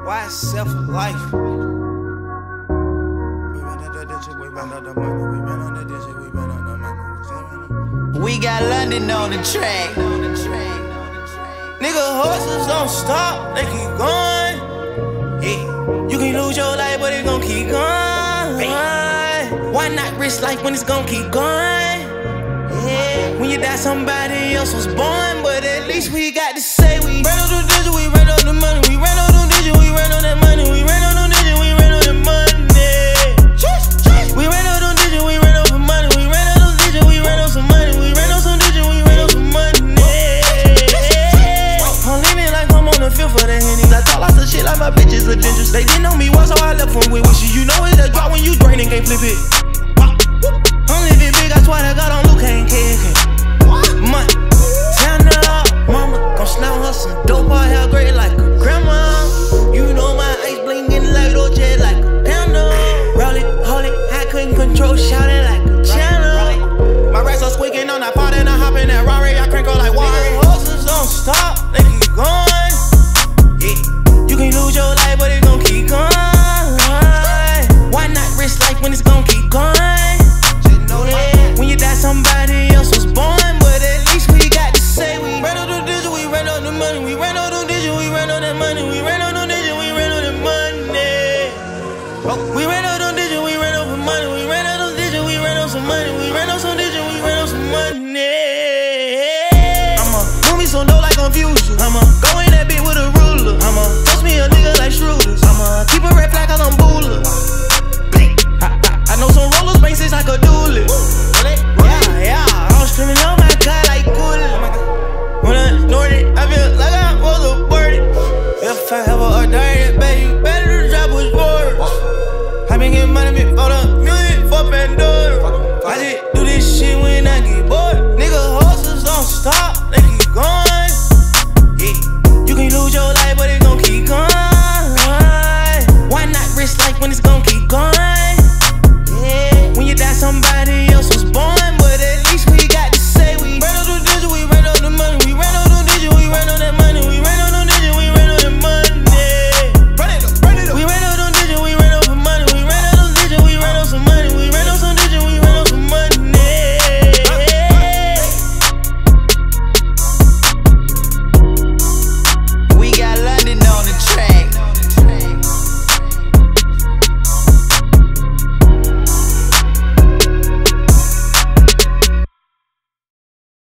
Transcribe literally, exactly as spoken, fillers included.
Why self life? We ran out the digit, we ran out the money. We ran out the digit, we ran out the money. We got London on the track. Nigga, horses don't stop, they keep going. Yeah. You can lose your life, but it gon' keep going. Why not risk life when it's gon' keep going? Yeah. When you die, somebody else was born, but at least we got to say we ran out the digit, we ran out the money. We ran out the digit, we ran out that money. We ran out the digit, we ran out that money. We ran out the digit, we ran out some money. We ran out the digit, we ran out some money. We ran out some digit, we ran out some money. I'm leaning like I'm on the field for the Hennies. I talk lots of shit like my bitches are dangerous. They didn't know me once, so I left them with wishes. You know it's a drop when you drain and can't flip it. I'm living big, I swear to God, I'm Luke, ain't kicking. Money, turn it up, mama, gon' slam her some dope, her hair great like a grandma. You know my ice blingin' like Dolce, like a panda. Roll it, hold it, I couldn't control, shout it like a channel. My racks are squeaking on that part and I hop in that Rari, I crank her like water. Horses don't stop, they keep going. Yeah, you can lose your life, but it gon' keep going. Why not risk life when it's gon' keep going? When you die, somebody else was born, but at least we got to say we ran out the digit, we ran out the money. We ran out the digit, we ran out that money. We ran out the digit, we ran out that money. Oh, we ran